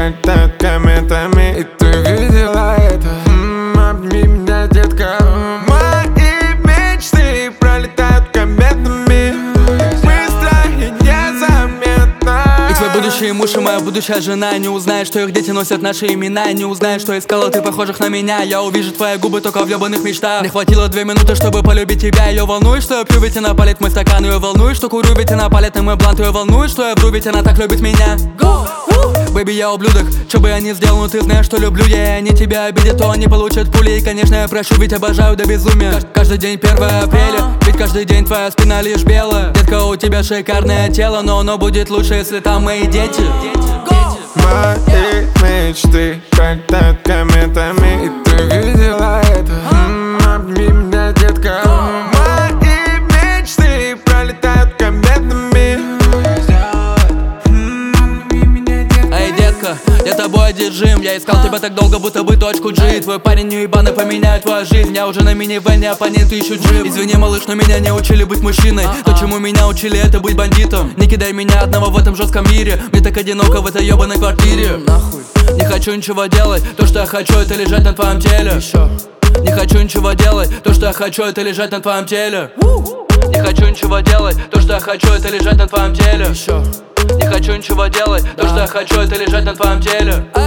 пролетают кометами, и ты видела это. Обними меня, детка. Мои мечты пролетают кометами, быстро и незаметно. И твой будущий муж и моя будущая жена не узнает, что их дети носят наши имена. Не узнает, что искала ты похожих на меня. Я увижу твои губы только в ёбаных мечтах. Не хватило 2 минуты, чтобы полюбить тебя. Ее волнует, что я пью, ведь она палит мой стакан. Ее волнует, что курю, ведь она палит на мой блант. Ее волнует, что я вру, ведь она так любит меня. Бэби, я ублюдок, что бы я ни сделал, но ты знаешь, что люблю я. И они тебя обидят, то они получат пули. И, конечно, я прощу, ведь обожаю до безумия. Каждый день 1 апреля, ведь каждый день твоя спина лишь белая. Детка, у тебя шикарное тело, но оно будет лучше, если там мои дети. Мои мечты пролетают кометами, и ты видела это. Обними меня, детка. Мои мечты пролетают кометами. Эй, детка, я тобой одержим. Я искал тебя так долго, будто бы точку G. Твой парень неебаный поменяет твою жизнь. Я уже на минивэне, оппоненты ищут джип. Извини, малыш, но меня не учили быть мужчиной. То, чему меня учили, это быть бандитом. Не кидай меня одного в этом жестком мире. Мне так одиноко в этой ебаной квартире. Не хочу ничего делать, то, что я хочу, это лежать на твоем теле. Не хочу ничего делать, то, что я хочу, это лежать на твоем теле. Не хочу ничего делать, то, что я хочу, это лежать на твоем теле. Не хочу ничего делать, то, что я хочу, это лежать на твоем теле.